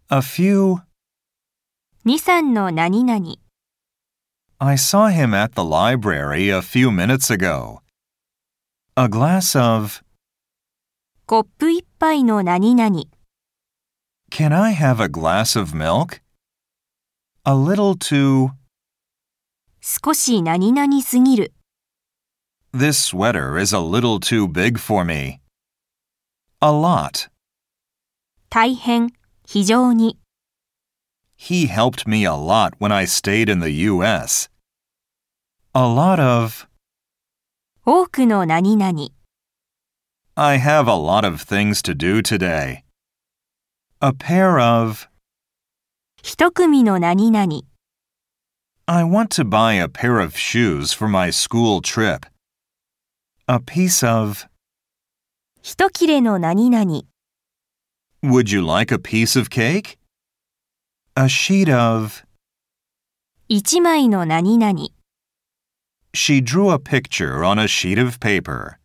A few. 2、3の何々。 I saw him at the library a few minutes ago. A glass of. コップ1杯の何々。 Can I have a glass of milk? A little too. 少し何々すぎる。 This sweater is a little too big for me. A lot. 大変、非常に。 He helped me a lot when I stayed in the U.S. A lot of. 多くの何々。 I have a lot of things to do today. A pair of. 一組の何々。 I want to buy a pair of shoes for my school trip. A piece of. 一切れの何々。 Would you like a piece of cake? A sheet of. 一枚の何々。 She drew a picture on a sheet of paper.